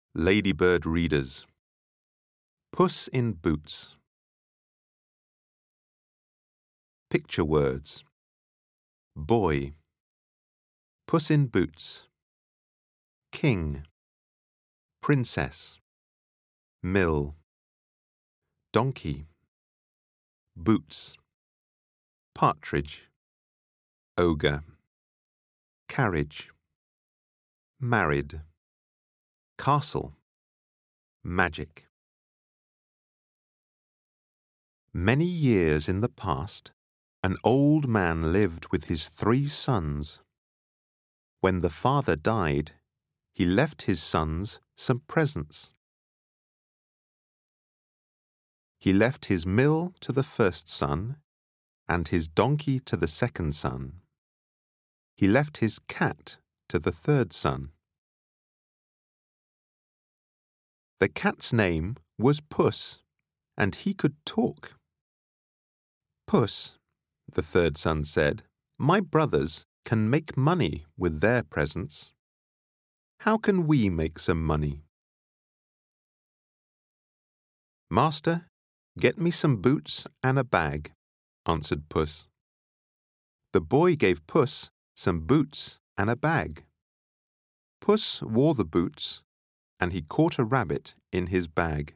Ladybird Readers. Puss in Boots. Picture words. Boy. Puss in Boots. King. Princess. Mill. Donkey. Boots. Partridge. Ogre. Carriage. Married. Castle. Magic. Many years in the past, an old man lived with his 3 sons. When the father died, he left his sons some presents. He left his mill to the first son, and his donkey to the second son. He left his cat to the third son. The cat's name was Puss, and he could talk. Puss, the third son said, "My brothers can make money with their presents. How can we make some money?" "Master, get me some boots and a bag," answered Puss. The boy gave Puss some boots and a bag. Puss wore the boots, and he caught a rabbit in his bag.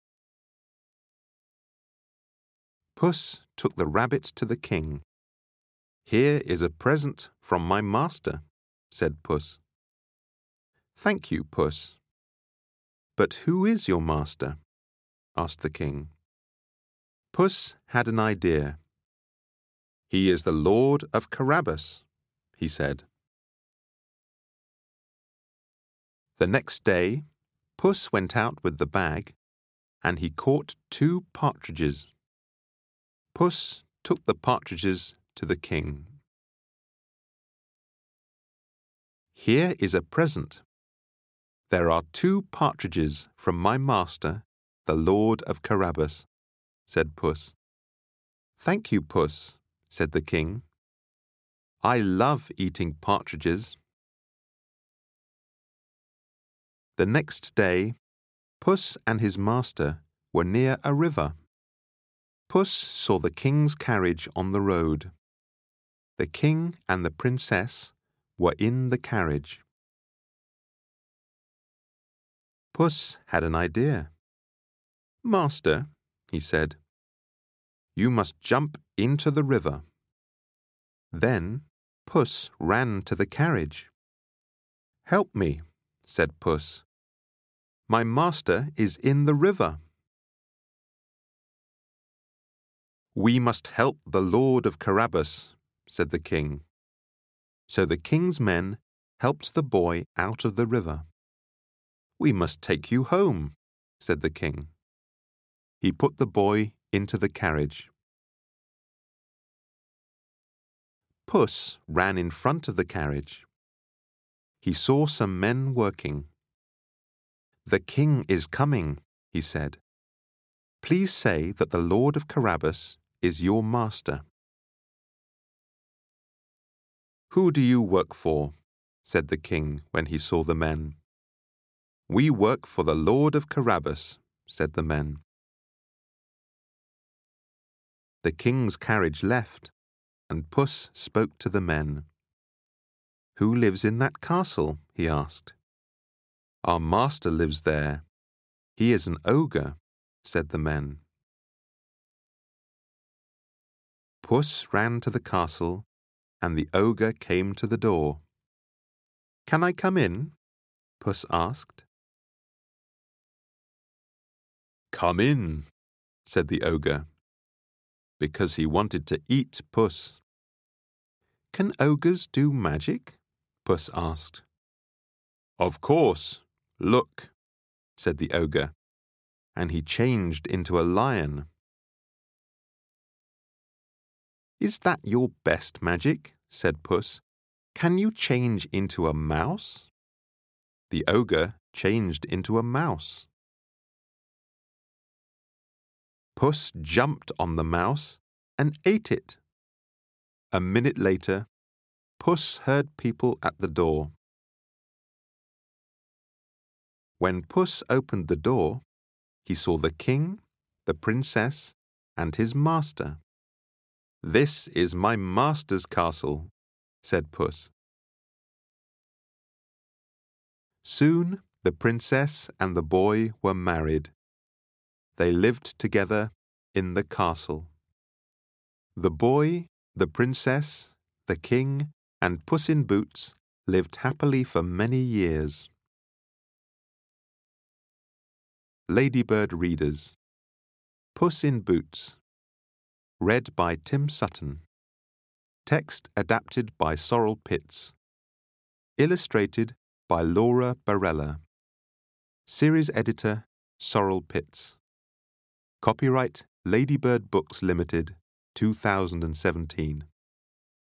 Puss took the rabbit to the king. "Here is a present from my master," said Puss. "Thank you, Puss." "But who is your master?" asked the king. Puss had an idea. "He is the Lord of Carabas," he said. The next day, Puss went out with the bag, and he caught 2 partridges. Puss took the partridges to the king. "Here is a present. There are 2 partridges from my master, the Lord of Carabas," said Puss. "Thank you, Puss," said the king. "I love eating partridges." The next day, Puss and his master were near a river. Puss saw the king's carriage on the road. The king and the princess were in the carriage. Puss had an idea. "Master," he said, "you must jump into the river." Then Puss ran to the carriage. "Help me," said Puss. "My master is in the river." "We must help the Lord of Carabas," said the king. So the king's men helped the boy out of the river. "We must take you home," said the king. He put the boy into the carriage. Puss ran in front of the carriage. He saw some men working. "The king is coming," he said. "Please say that the Lord of Carabas is your master." "Who do you work for?" said the king when he saw the men. "We work for the Lord of Carabas," said the men. The king's carriage left, and Puss spoke to the men. "Who lives in that castle?" he asked. "Our master lives there. He is an ogre," said the men. Puss ran to the castle, and the ogre came to the door. "Can I come in?" Puss asked. "Come in," said the ogre, because he wanted to eat Puss. "Can ogres do magic?" Puss asked. "Of course. Look," said the ogre, and he changed into a lion. "Is that your best magic?" said Puss. "Can you change into a mouse?" The ogre changed into a mouse. Puss jumped on the mouse and ate it. A minute later, Puss heard people at the door. When Puss opened the door, he saw the king, the princess, and his master. "This is my master's castle," said Puss. Soon the princess and the boy were married. They lived together in the castle. The boy, the princess, the king, and Puss in Boots lived happily for many years. Ladybird Readers. Puss in Boots. Read by Tim Sutton. Text adapted by Sorrel Pitts. Illustrated by Laura Barella. Series editor Sorrel Pitts. Copyright Ladybird Books Limited, 2017.